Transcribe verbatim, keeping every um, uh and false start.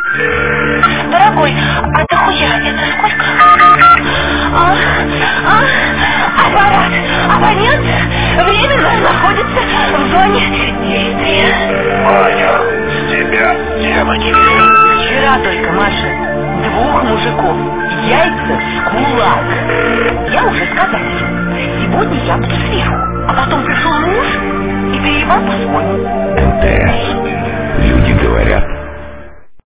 Дорогой, а дохуя это сколько? А, а, аппарат, абонент временно находится в зоне действия. Маня, с тебя демони. Вчера только, Маша, двух мужиков, яйца с кулак. Я уже сказала им, сегодня я буду сверху, а потом пришел муж и переебал по-своему. МТС. Люди говорят.